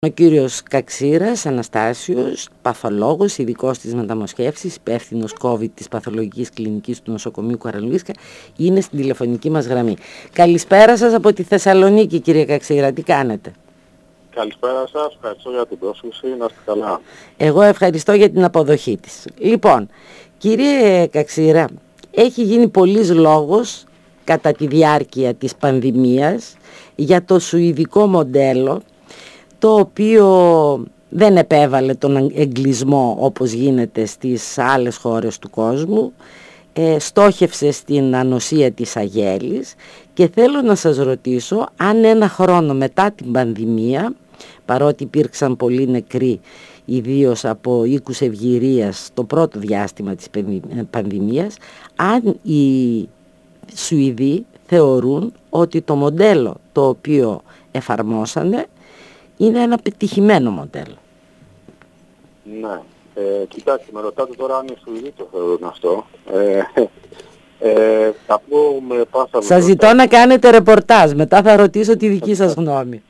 Ο κύριος Καξίρας Αναστάσιος, παθολόγος, ειδικός της μεταμοσχεύσης, υπεύθυνος COVID της παθολογικής κλινικής του νοσοκομείου Καρολίνσκα, είναι στην τηλεφωνική μας γραμμή. Καλησπέρα σας από τη Θεσσαλονίκη, κύριε Καξίρα, τι κάνετε? Καλησπέρα σας, ευχαριστώ για την πρόσκληση, να είστε καλά. Εγώ ευχαριστώ για την αποδοχή της. Λοιπόν, κύριε Καξίρα, έχει γίνει πολλής λόγος κατά τη διάρκεια της πανδημίας για το σουηδικό μοντέλο, το οποίο δεν επέβαλε τον εγκλισμό όπως γίνεται στις άλλες χώρες του κόσμου, στόχευσε στην ανοσία της αγέλης και θέλω να σας ρωτήσω αν ένα χρόνο μετά την πανδημία, παρότι υπήρξαν πολλοί νεκροί ιδίως από οίκους ευγυρίας το πρώτο διάστημα της πανδημίας, αν οι Σουηδοί θεωρούν ότι το μοντέλο το οποίο εφαρμόσανε είναι ένα πετυχημένο μοντέλο. Ναι. Κοιτάξτε, με ρωτάτε τώρα αν οι Σουηδοί το θεωρούν αυτό. Θα πω με πάσα... Σας ζητώ να κάνετε ρεπορτάζ, μετά θα ρωτήσω τη δική σας γνώμη.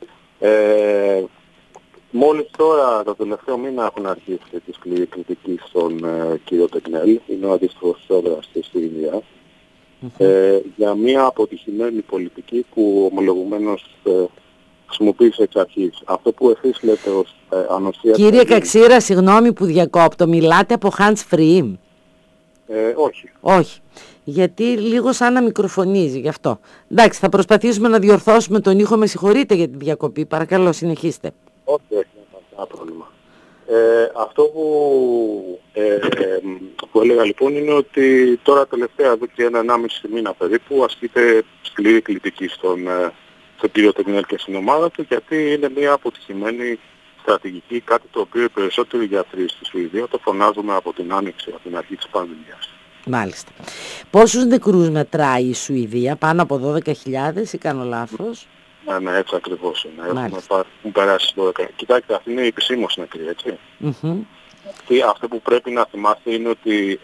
Μόλις τώρα, το τελευταίο μήνα, έχουν αρχίσει τη σκληρή κριτική στον κύριο Τεκνέλ, είναι ο αντίστοιχος σώδρας της Σουηδίας, για μια αποτυχημένη πολιτική που ομολογουμένως χρησιμοποίησε εξ αρχής. Αυτό που εσείς λέτε ως ανοσία... Κύριε Καξίρα, συγγνώμη που διακόπτω, μιλάτε από hands free? Όχι. Όχι, γιατί λίγο σαν να μικροφωνίζει γι' αυτό. Εντάξει, θα προσπαθήσουμε να διορθώσουμε τον ήχο, με συγχωρείτε για τη διακοπή, παρακαλώ συνεχίστε. Όχι, δεν υπάρχει κανένα πρόβλημα. Αυτό που έλεγα λοιπόν είναι ότι τώρα τελευταία εδώ και 1,5 μήνα περίπου ασκείται σκληρή κριτική στον κύριο Τεκνέλ και στην ομάδα του, γιατί είναι μια αποτυχημένη στρατηγική, κάτι το οποίο οι περισσότεροι γιατροί στη Σουηδία το φωνάζουμε από την άνοιξη, από την αρχή της πανδημίας. Μάλιστα. Πόσους νεκρούς μετράει η Σουηδία, πάνω από 12.000 ή κάνω λάθος? Ναι, έτσι ακριβώς είναι. Έχουν περάσει 12. Κοιτάξτε, αυτή είναι η επισήμως νεκρή, έτσι. Αυτό που πρέπει να θυμάστε είναι ότι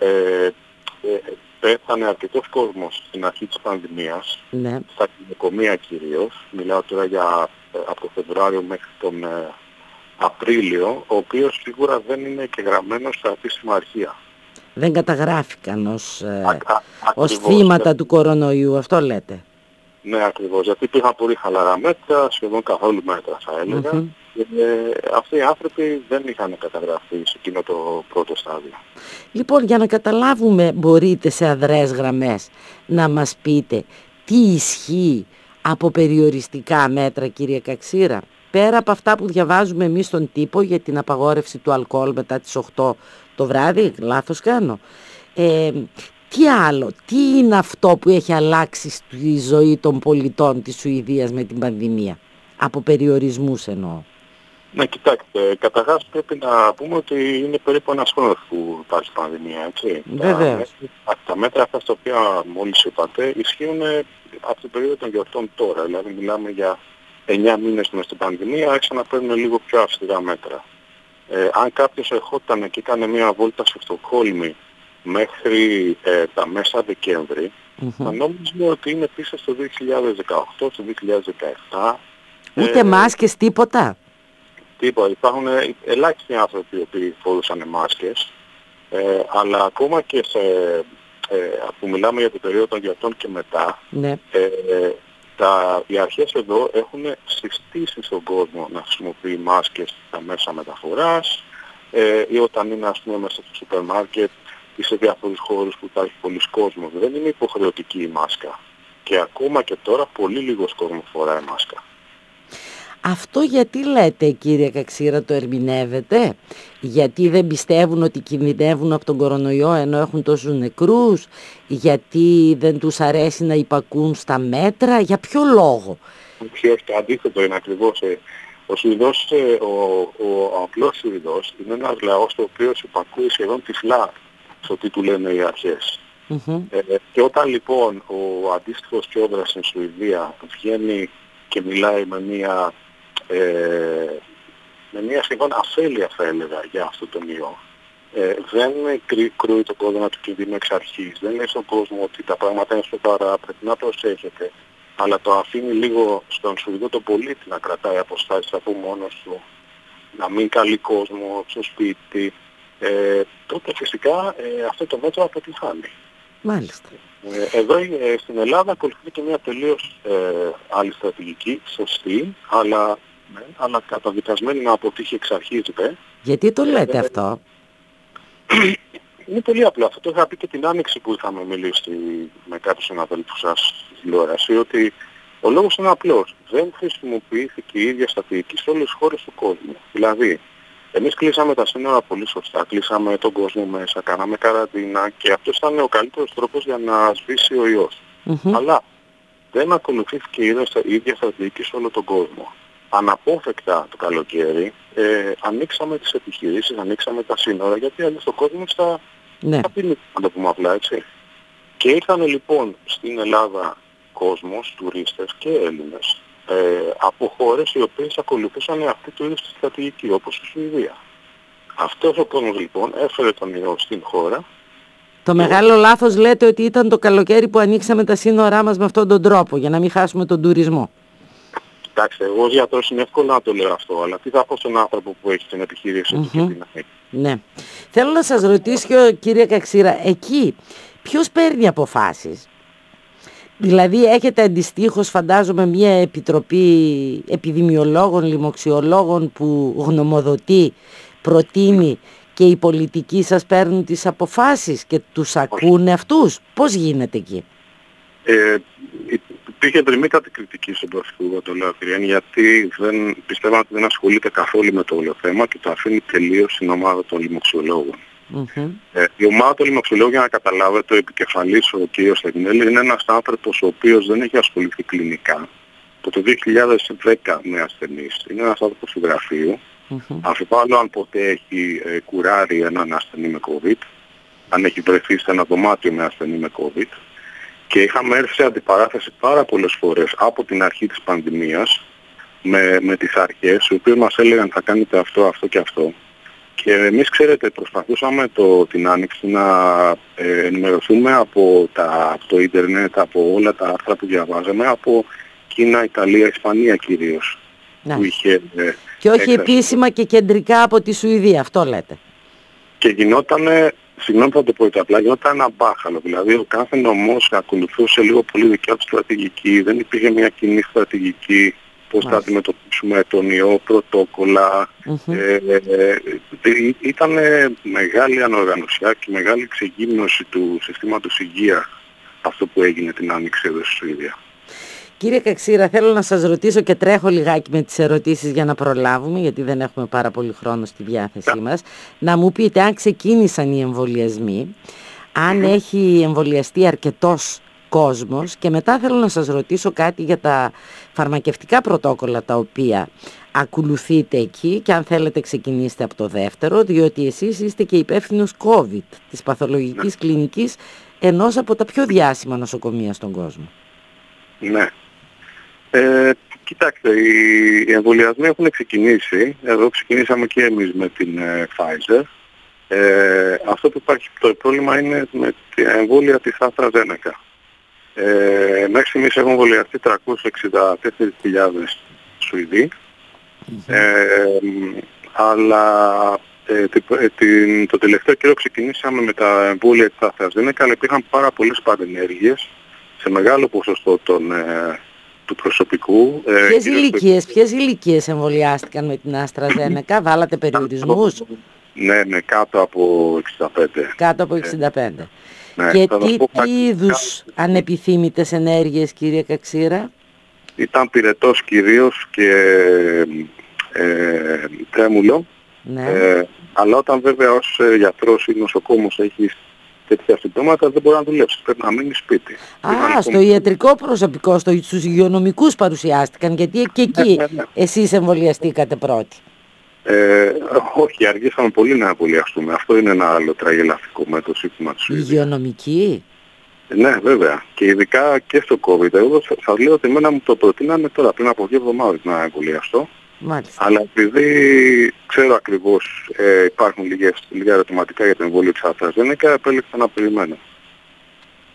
πέθανε αρκετός κόσμος στην αρχή της πανδημίας, στα νοσοκομεία κυρίως. Μιλάω τώρα για από το Φεβρουάριο μέχρι τον Απρίλιο, ο οποίος σίγουρα δεν είναι και γραμμένος στα επίσημα αρχεία. Δεν καταγράφηκαν ως θύματα του κορονοϊού, αυτό λέτε? Ναι, ακριβώς, γιατί υπήρχαν πολύ χαλαρά μέτρα, σχεδόν καθόλου μέτρα θα έλεγα. Αυτοί οι άνθρωποι δεν είχαν καταγραφεί σε εκείνο το πρώτο στάδιο. Λοιπόν, για να καταλάβουμε, μπορείτε σε αδρές γραμμές να μας πείτε τι ισχύει από περιοριστικά μέτρα, κύριε Καξίρα, πέρα από αυτά που διαβάζουμε εμείς στον τύπο για την απαγόρευση του αλκοόλ μετά τις 8 το βράδυ, λάθος κάνω? Τι άλλο, τι είναι αυτό που έχει αλλάξει στη ζωή των πολιτών της Σουηδίας με την πανδημία, από περιορισμούς εννοώ? Ναι, κοιτάξτε, καταρχάς πρέπει να πούμε ότι είναι περίπου ένας χρόνος που υπάρχει πανδημία, έτσι. Βεβαίως. Τα μέτρα αυτά στα οποία μόλις είπατε ισχύουν από την περίοδο των γιορτών τώρα, δηλαδή μιλάμε για 9 μήνες μες στην πανδημία, άρχισαν να παίρνουν λίγο πιο αυστηρά μέτρα. Αν κάποιος ερχόταν και έκανε μια βόλτα στη Στοκχόλμη μέχρι τα μέσα Δεκέμβρη, θα νόμιζε ότι είναι πίσω στο 2018, στο 2017. Ούτε μάσκες, τίποτα? Τίποτα. Υπάρχουν ελάχιστοι άνθρωποι οι οποίοι φορούσαν μάσκες, αλλά ακόμα και που μιλάμε για την περίοδο των γιορτών και μετά, οι αρχές εδώ έχουν συστήσει στον κόσμο να χρησιμοποιεί μάσκες στα μέσα μεταφοράς ή όταν είναι ας πούμε μέσα στο σούπερ μάρκετ ή σε διάφορους χώρους που υπάρχει πολλής κόσμος. Δεν είναι υποχρεωτική η μάσκα. Και ακόμα και τώρα πολύ λίγος κόσμος φοράει μάσκα. Αυτό γιατί λέτε, κύριε Καξίρα, το ερμηνεύετε? Γιατί δεν πιστεύουν ότι κινδυνεύουν από τον κορονοϊό ενώ έχουν τόσους νεκρούς? Γιατί δεν τους αρέσει να υπακούν στα μέτρα? Για ποιο λόγο? Όχι, το αντίθετο είναι ακριβώς. Ο Σουηδός, ο απλός Σουηδός είναι ένας λαός ο οποίος υπακούει σχεδόν τυφλά στο τι του λένε οι αρχές. Και όταν λοιπόν ο αντίστοιχος Κιόδρας στην Σουηδία βγαίνει και μιλάει με μια σχεδόν αφέλεια θα έλεγα για αυτό τον ιό, δεν κρούει τον κόδωνα του κινδύνου εξ αρχής, δεν λέει στον κόσμο ότι τα πράγματα είναι σοβαρά, πρέπει να προσέχετε. αλλά το αφήνει λίγο στον Σουηδό το πολίτη να κρατάει αποστάσεις από μόνος του, να μην καλεί κόσμο στο σπίτι, τότε φυσικά αυτό το μέτρο αποτυχάνει. Μάλιστα. Εδώ στην Ελλάδα ακολουθεί και μια τελείως άλλη στρατηγική, σωστή, αλλά καταδικασμένη να αποτύχει εξ αρχής. Γιατί το λέτε αυτό? Είναι πολύ απλό. Αυτό το είχα πει και την Άνοιξη που είχαμε μιλήσει με κάποιους συναδέλφους σας στη τηλεόραση, ότι ο λόγος είναι απλός. Δεν χρησιμοποιήθηκε η ίδια στρατηγική σε όλες τις χώρες του κόσμου. Δηλαδή, εμείς κλείσαμε τα σύνορα πολύ σωστά, κλείσαμε τον κόσμο μέσα, κάναμε καραντίνα και αυτός ήταν ο καλύτερος τρόπος για να σβήσει ο ιός. Αλλά δεν ακολουθήθηκε η ίδια στρατηγική σε όλο τον κόσμο. Αναπόφευκτα το καλοκαίρι ανοίξαμε τις επιχειρήσεις, ανοίξαμε τα σύνορα, γιατί αλλιώς ο κόσμος θα πίνει, να το πούμε απλά, έτσι. Και ήρθαν λοιπόν στην Ελλάδα κόσμος, τουρίστες και Έλληνες, από χώρες οι οποίες ακολουθούσαν αυτή του είδους τη στρατηγική, όπως η Σουηδία. Αυτός ο κόσμος λοιπόν έφερε τον ιό στην χώρα. Το μεγάλο λάθος λέτε ότι ήταν το καλοκαίρι που ανοίξαμε τα σύνορά μας με αυτόν τον τρόπο, για να μην χάσουμε τον τουρισμό. Κοιτάξτε, εγώ ως γιατρός είναι εύκολο να το λέω αυτό, αλλά τι θα πω στον άνθρωπο που έχει την επιχείρηση του και την έχει. Ναι. Θέλω να σας ρωτήσω, κύριε Καξίρα, εκεί ποιος παίρνει αποφάσεις? Δηλαδή έχετε αντιστοίχως, φαντάζομαι, μια επιτροπή επιδημιολόγων, λοιμοξιολόγων που γνωμοδοτεί, προτείνει και οι πολιτικοί σας παίρνουν τις αποφάσεις και τους ακούνε αυτούς? Πώς γίνεται εκεί? Υπήρχε τριμήκατη κριτική στον Πρωθυπουργό το Λεωτηριάν, γιατί πιστεύω ότι δεν ασχολείται καθόλου με το όλο θέμα και το αφήνει τελείως στην ομάδα των λοιμοξιολόγων. Η ομάδα των λοιμοξιολόγων, για να καταλάβετε, ο επικεφαλής, ο κ. Σταγνέλη, είναι ένας άνθρωπος ο οποίος δεν έχει ασχοληθεί κλινικά από το 2010 με ασθενείς. Είναι ένας άνθρωπος του γραφείου. Αμφιβάλλω αν ποτέ έχει κουράρει έναν ασθενή με COVID, αν έχει βρεθεί σε ένα δωμάτιο με ασθενή με COVID. Και είχαμε έρθει σε αντιπαράθεση πάρα πολλές φορές από την αρχή της πανδημίας με τις αρχές, οι οποίες μας έλεγαν θα κάνετε αυτό, αυτό και αυτό. Και εμείς, ξέρετε, προσπαθούσαμε την Άνοιξη να ενημερωθούμε από το ίντερνετ, από όλα τα άρθρα που διαβάζαμε, από Κίνα, Ιταλία, Ισπανία κυρίως. Που είχε, και όχι επίσημα και κεντρικά από τη Σουηδία, αυτό λέτε? Και γινότανε, συγγνώμη θα το πω απλά, γινόταν ένα μπάχαλο. Δηλαδή ο κάθε νομός ακολουθούσε λίγο πολύ δικιά του στρατηγική, δεν υπήρχε μια κοινή στρατηγική, πώς θα αντιμετωπίσουμε τον ιό, πρωτόκολλα. Ήταν μεγάλη ανοργανωσιά και μεγάλη εξεγύμνωση του συστήματος υγείας αυτό που έγινε την Άνοιξη εδώ στη Σουηδία. Κύριε Καξίρα, θέλω να σας ρωτήσω και τρέχω λιγάκι με τις ερωτήσεις για να προλάβουμε, γιατί δεν έχουμε πάρα πολύ χρόνο στη διάθεσή μας. Να μου πείτε αν ξεκίνησαν οι εμβολιασμοί, αν έχει εμβολιαστεί αρκετός κόσμος, και μετά θέλω να σας ρωτήσω κάτι για τα φαρμακευτικά πρωτόκολλα τα οποία ακολουθείτε εκεί, και αν θέλετε ξεκινήστε από το δεύτερο, διότι εσείς είστε και υπεύθυνος COVID, της παθολογικής κλινικής ενός από τα πιο διάσημα νοσοκομεία στον κόσμο. Ναι. Κοιτάξτε, οι εμβολιασμοί έχουν ξεκινήσει. Εδώ ξεκινήσαμε και εμείς με την Pfizer. Αυτό που υπάρχει, το πρόβλημα είναι με την εμβόλια της AstraZeneca. Μέχρι στιγμής έχουν εμβολιαστεί 364.000 Σουηδοί. Αλλά το τελευταίο καιρό ξεκινήσαμε με τα εμβόλια της AstraZeneca, αλλά υπήρχαν πάρα πολλές παρενέργειες σε μεγάλο ποσοστό του προσωπικού. Ποιες ηλικίες εμβολιάστηκαν με την AstraZeneca? Βάλατε περιορισμούς? Ναι, κάτω από 65. Κάτω από 65. Ναι, και τι είδους ανεπιθύμητες ενέργειες, κύριε Καξίρα? Ήταν πυρετός κυρίως και τρέμουλο. Ναι. Αλλά όταν βέβαια ως γιατρός ή νοσοκόμος έχεις τέτοια συμπτώματα δεν μπορεί να δουλέψει, πρέπει να μείνει σπίτι. Στο ιατρικό προσωπικό, στους υγειονομικούς παρουσιάστηκαν, γιατί και εκεί εσείς εμβολιαστήκατε πρώτοι. Όχι, αργήσαμε πολύ να εμβολιαστούμε. Αυτό είναι ένα άλλο τραγελαφικό με το σύστημα της Σουηδίας. Υγειονομική? Ναι, βέβαια. Και ειδικά και στο COVID. Εγώ σας λέω ότι εμένα μου το προτείνανε τώρα πριν από 2 εβδομάδες να εμβολιαστώ. Μάλιστα. Αλλά επειδή ξέρω ακριβώς υπάρχουν λίγα ερωτηματικά για το εμβόλιο της AstraZeneca, επέλεξα να περιμένω.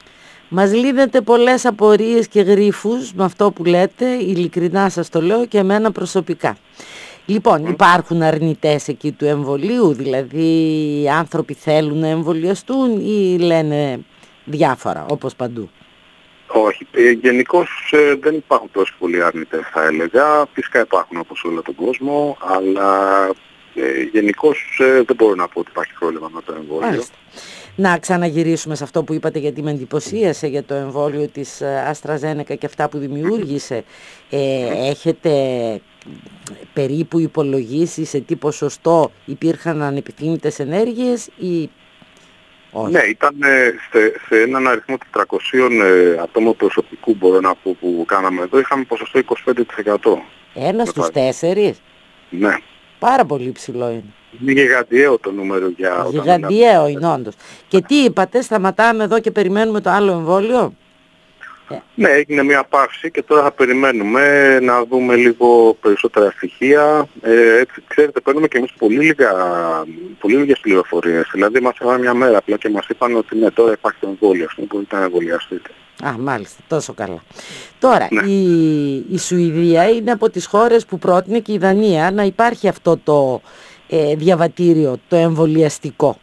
Μας λύνετε πολλές απορίες και γρίφους με αυτό που λέτε, ειλικρινά σας το λέω και εμένα προσωπικά. Λοιπόν, υπάρχουν αρνητές εκεί του εμβολίου, δηλαδή οι άνθρωποι θέλουν να εμβολιαστούν ή λένε διάφορα, όπως παντού? Όχι, γενικώς δεν υπάρχουν τόσο πολλοί αρνητές θα έλεγα. Φυσικά υπάρχουν όπως όλο τον κόσμο, αλλά γενικώς δεν μπορώ να πω ότι υπάρχει πρόβλημα με το εμβόλιο. Μάλιστα. Να ξαναγυρίσουμε σε αυτό που είπατε, γιατί με εντυπωσίασε για το εμβόλιο της AstraZeneca και αυτά που δημιούργησε. Έχετε περίπου υπολογίσει σε τι ποσοστό υπήρχαν ανεπιθύμητες ενέργειες ή όχι? Ναι, ήταν σε έναν αριθμό 400 ατόμων προσωπικού, μπορώ να πω, που κάναμε εδώ, είχαμε ποσοστό 25%. Ένα στους 4? Ναι. Πάρα πολύ ψηλό είναι. Είναι γιγαντιαίο το νούμερο για... Γιγαντιαίο είναι όντως. Και τι είπατε, σταματάμε εδώ και περιμένουμε το άλλο εμβόλιο? Ναι, έγινε μια παύση και τώρα θα περιμένουμε να δούμε λίγο περισσότερα στοιχεία. Έτσι, ξέρετε, παίρνουμε και εμείς πολύ λίγες πληροφορίες. Δηλαδή μας έβαλαν μια μέρα απλά και μας είπαν ότι ναι, τώρα υπάρχει το εμβόλιο, μπορείτε να εμβολιαστείτε. Α, μάλιστα, τόσο καλά. Τώρα, ναι. η Σουηδία είναι από τις χώρες που πρότεινε, και η Δανία, να υπάρχει αυτό το διαβατήριο, το εμβολιαστικό.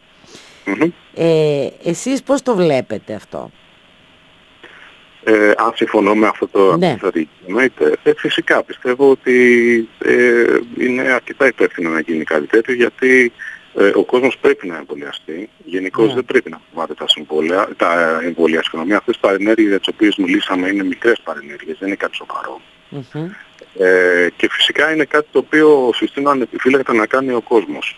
Εσείς πώς το βλέπετε αυτό? Αν συμφωνώ με αυτό το εννοείται. Φυσικά πιστεύω ότι είναι αρκετά υπεύθυνο να γίνει κάτι τέτοιο, γιατί ο κόσμος πρέπει να εμβολιαστεί. Γενικώς δεν πρέπει να φοβάται τα εμβόλια. Αυτές τις παρενέργειες για τις οποίες μιλήσαμε είναι μικρές παρενέργειες, δεν είναι κάτι σοβαρό. Και φυσικά είναι κάτι το οποίο συστήνω ανεπιφύλακτα να κάνει ο κόσμος.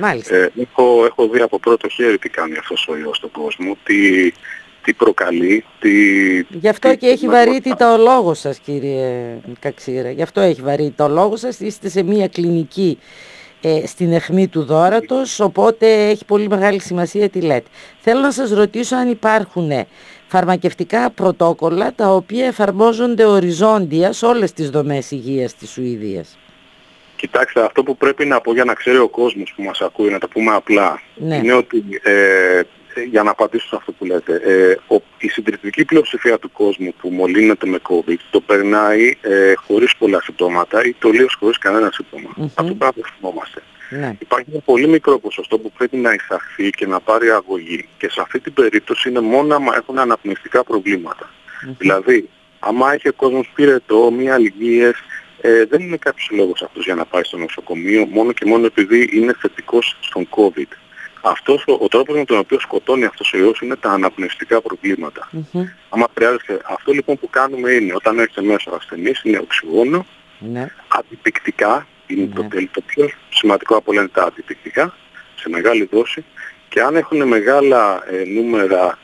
Έχω δει από πρώτο χέρι τι κάνει αυτός ο ιός στον κόσμο, τι προκαλεί, Γι' αυτό και έχει βαρύτητα ο λόγος σας, κύριε Καξίρα. Γι' αυτό έχει βαρύτητα ο λόγος σας. Είστε σε μια κλινική στην αιχμή του δώρατος, οπότε έχει πολύ μεγάλη σημασία τι λέτε. Θέλω να σας ρωτήσω αν υπάρχουν φαρμακευτικά πρωτόκολλα τα οποία εφαρμόζονται οριζόντια σε όλες τις δομές υγείας της Σουηδίας. Κοιτάξτε, αυτό που πρέπει να πω για να ξέρει ο κόσμος που μας ακούει, να τα πούμε απλά, είναι ότι για να απαντήσω σε αυτό που λέτε, η συντριπτική πλειοψηφία του κόσμου που μολύνεται με COVID το περνάει χωρίς πολλά συμπτώματα ή τελείως χωρίς κανένα σύμπτωμα. Αυτό πρέπει να το θυμόμαστε. Υπάρχει ένα πολύ μικρό ποσοστό που πρέπει να εισαχθεί και να πάρει αγωγή, και σε αυτή την περίπτωση είναι μόνο άμα έχουν αναπνευστικά προβλήματα. Δηλαδή, άμα έχει ο κόσμος πυρετό, μία αλληγίες, δεν είναι κάποιος λόγος αυτός για να πάει στο νοσοκομείο, μόνο και μόνο επειδή είναι θετικός στον COVID. Αυτός ο τρόπος με τον οποίο σκοτώνει αυτός ο ιός είναι τα αναπνευστικά προβλήματα. Άμα χρειάζεται, αυτό λοιπόν που κάνουμε είναι, όταν έρχεται μέσα ο ασθενής, είναι οξυγόνο, αντιπικτικά, είναι το πιο σημαντικό από όλα είναι τα αντιπικτικά, σε μεγάλη δόση, και αν έχουν μεγάλα νούμερα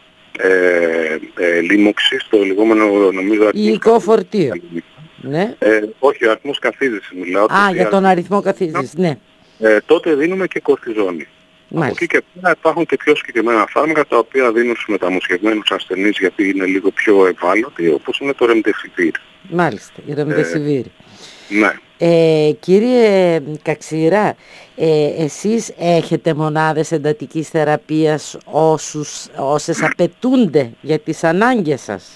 λίμωξης, το λεγόμενο νομίζω υλικό φορτίο. Όχι, ο αριθμός καθίζησης μιλάω. Για τον αριθμό καθίζησης, ναι. Τότε δίνουμε και κορτιζόνη. Από εκεί και πέρα υπάρχουν και πιο συγκεκριμένα φάρμακα τα οποία δίνουν στους μεταμοσχευμένους ασθενείς, γιατί είναι λίγο πιο ευάλωτοι, όπως είναι το Remdesivir. Μάλιστα, η Remdesivir. Ναι. Κύριε Καξίρα, εσείς έχετε μονάδες εντατικής θεραπείας όσες απαιτούνται για τις ανάγκες σας?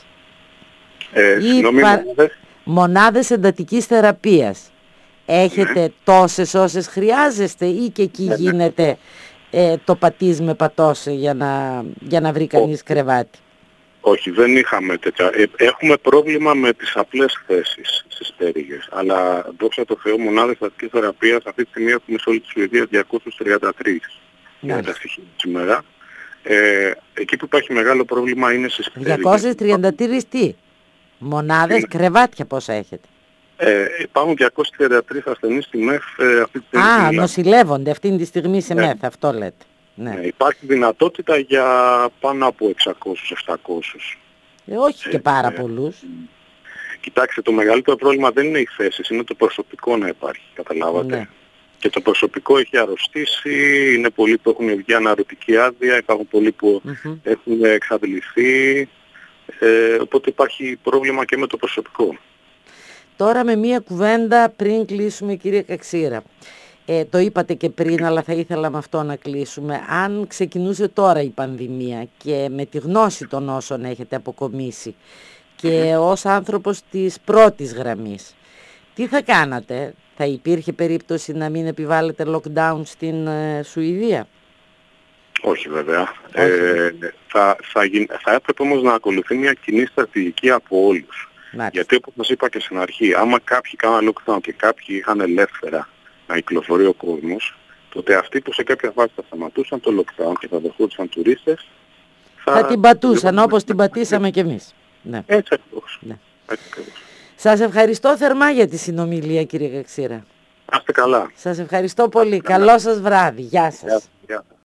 Μονάδες εντατικής θεραπείας. Έχετε τόσες όσες χρειάζεστε ή και εκεί γίνεται το πατής με πατώσε για να βρει κανείς κρεβάτι? Όχι, δεν είχαμε τέτοια. Έχουμε πρόβλημα με τις απλές θέσεις στις πτέρυγες. Αλλά δόξα τω Θεώ, μονάδες εντατικής θεραπείας αυτή τη στιγμή έχουμε σε όλη τη Σουηδία 233 για τα στοιχεία σήμερα. Εκεί που υπάρχει μεγάλο πρόβλημα είναι στις πτέρυγες. 233 τι? Μονάδες, κρεβάτια πόσα έχετε? Υπάρχουν 233 ασθενείς στη ΜΕΘ αυτή τη στιγμή. Νοσηλεύονται αυτή τη στιγμή σε ΜΕΘ, αυτό λέτε. Υπάρχει δυνατότητα για πάνω από 600-700. Όχι και πάρα πολλούς. Κοιτάξτε, το μεγαλύτερο πρόβλημα δεν είναι οι θέσεις, είναι το προσωπικό να υπάρχει, καταλάβατε. Και το προσωπικό έχει αρρωστήσει, είναι πολλοί που έχουν βγει αναρρωτική άδεια, υπάρχουν πολλοί που έχουν εξαντληθεί, οπότε υπάρχει πρόβλημα και με το προσωπικό. Τώρα με μία κουβέντα πριν κλείσουμε, κύριε Καξίρα. Το είπατε και πριν, αλλά θα ήθελα με αυτό να κλείσουμε. Αν ξεκινούσε τώρα η πανδημία και με τη γνώση των όσων έχετε αποκομίσει και ως άνθρωπος της πρώτης γραμμής, τι θα κάνατε? Θα υπήρχε περίπτωση να μην επιβάλλετε lockdown στην Σουηδία? Όχι βέβαια. Θα έπρεπε όμως να ακολουθεί μια κοινή στρατηγική από όλους. Μάλιστα. Γιατί όπως σας είπα και στην αρχή, άμα κάποιοι κάναν lockdown και κάποιοι είχαν ελεύθερα να κυκλοφορεί ο κόσμος, τότε αυτοί που σε κάποια φάση θα σταματούσαν το lockdown και θα δεχόντουσαν τουρίστες, θα την πατούσαν όπως την πατήσαμε κι εμείς. Ναι. Έτσι ακριβώς. Ναι. Έτσι ακριβώς. Σας ευχαριστώ θερμά για τη συνομιλία, κύριε Καξίρα. Να είστε καλά. Σας ευχαριστώ πολύ. Καλό σας βράδυ. Γεια σας. Γεια σας.